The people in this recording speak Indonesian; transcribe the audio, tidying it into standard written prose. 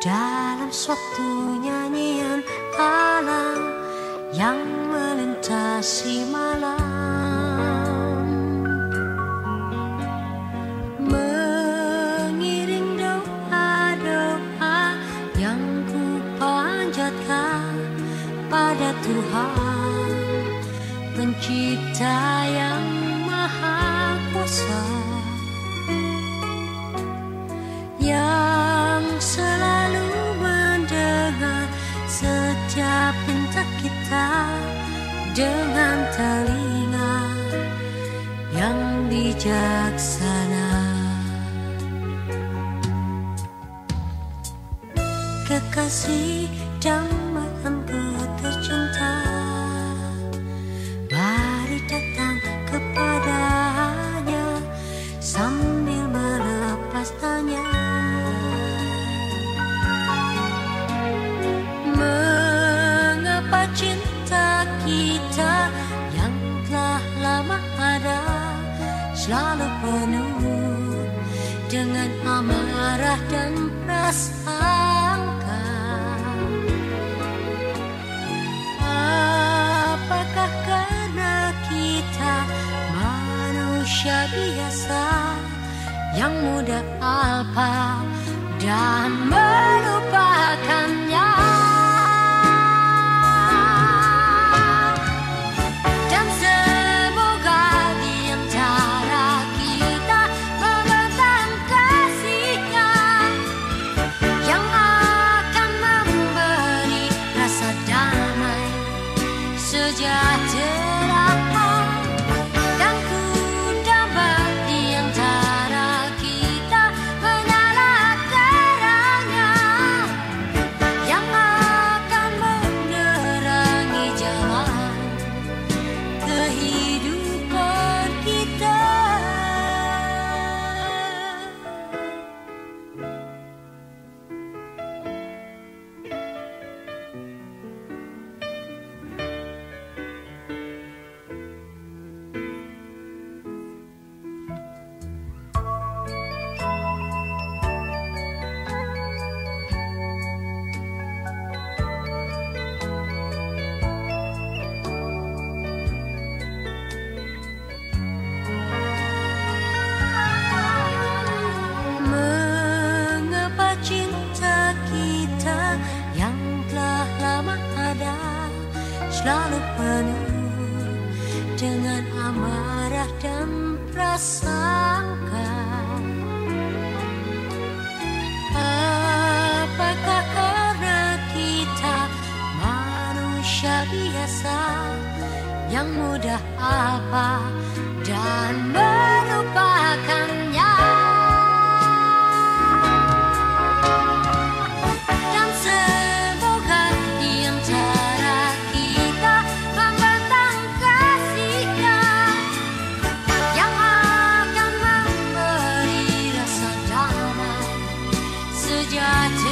dalam suatu nyanyian alam yang melintasi malam, mengiring doa-doa yang ku panjatkan pada Tuhan Pencipta yang Maha Kuasa, yang selalu mendengar setiap pinta kita dengan telinga yang bijaksana. Kekasih dambaan-Ku tercinta, mari datang kepadanya sambil melepas tanya. Mengapa cinta kita yang telah lama ada selalu penuh dengan amarah dan prasangka? Apakah karena kita manusia biasa yang mudah alpa dan melupakannya? Dan semoga di antara kita membentang kasih-Nya yang akan memberi rasa damai sejahtera. Dan ku dapat di antara kita menyala terangnya yang akan menerangi jalan kehidupan kita. Mengapa cinta kita yang telah lama ada selalu penuh dengan amarah dan prasangka? Apakah karena kita manusia biasa yang mudah apa dan melupakannya? Dan semoga di antara kita membentang kasih-Nya yang akan memberi rasa damai sejahtera.